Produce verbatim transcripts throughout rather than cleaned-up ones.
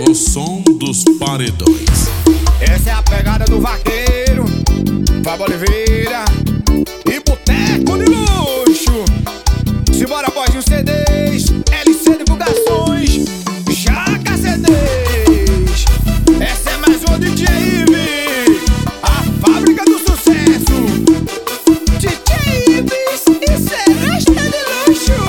O som dos paredões. Essa é a pegada do vaqueiro Fábio Oliveira e Boteco de Luxo. Simbora, pode um C Ds, L C Divulgações, Jaca C Ds. Essa é mais um D J Ives, a fábrica do sucesso. D J Ives e Seresta de Luxo.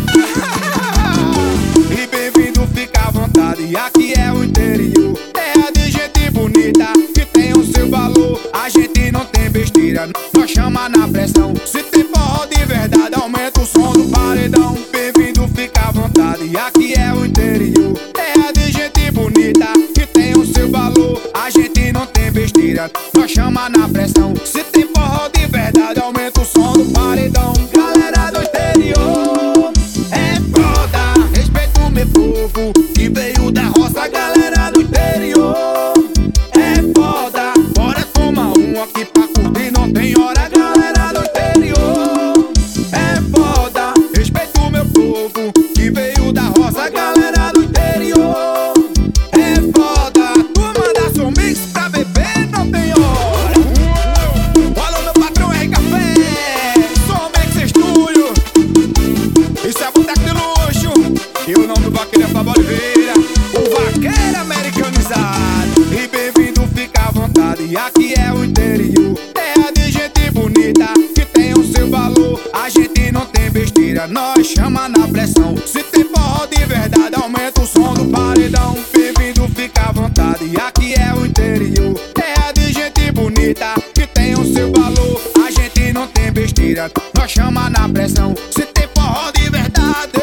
E bem-vindo, fica à vontade, aqui é o interior. Terra de gente bonita, que tem o seu valor. A gente não tem besteira, nós chama na pressão. Se tem forró de verdade, aumenta o som do paredão. Bem-vindo, fica à vontade, aqui é o interior. Terra de gente bonita, que tem o seu valor. A gente não tem besteira, nós chama na pressão. Se tem forró de verdade, aumenta o som do paredão. Galera do interior, é foda, respeita o meu povo que veio da roça. Galera do interior, é foda, bora tomar um aqui pra curtir, não tem hora. Galera do interior, é foda, respeita o meu povo que veio da roça. Galera do interior, é foda, turma da Som Mix pra beber não tem hora. Alô, meu patrão R Café, Som Mix Estúdio. Isso é Boteco de Luxo. E o nome do vaqueiro é Fábio Oliveira, o vaqueiro americanizado. E bem-vindo, fica à vontade, aqui é o interior. Terra de gente bonita, que tem o seu valor. A gente não tem besteira, nós chama na pressão. Se tem forró de verdade, aumenta o som do paredão. Bem-vindo, fica à vontade, aqui é o interior. Terra de gente bonita, que tem o seu valor. A gente não tem besteira, nós chama na pressão. Se tem forró de verdade,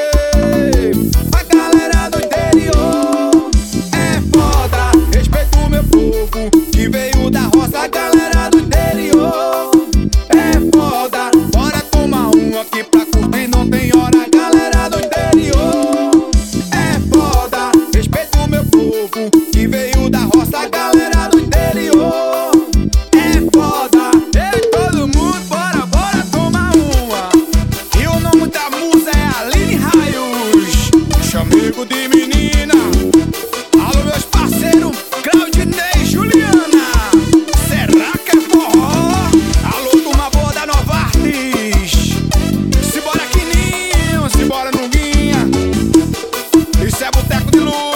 a galera do interior, é foda, respeita o meu povo que veio da roça. A galera do interior, é foda, bora tomar um aqui pra curtir, não tem hora. A galera do interior, é foda, respeita o meu povo que veio da roça. A galera do interior, é foda. Ei, todo mundo, bora, bora tomar uma. E o nome da musa é Aline Raios, chamego de menina. Alô, meus parceiros Claudinei e Juliana, será que é forró? Alô, turma boa da Novartis, simbora Quininho, simbora Nuguinha. Isso é Boteco de Luxo.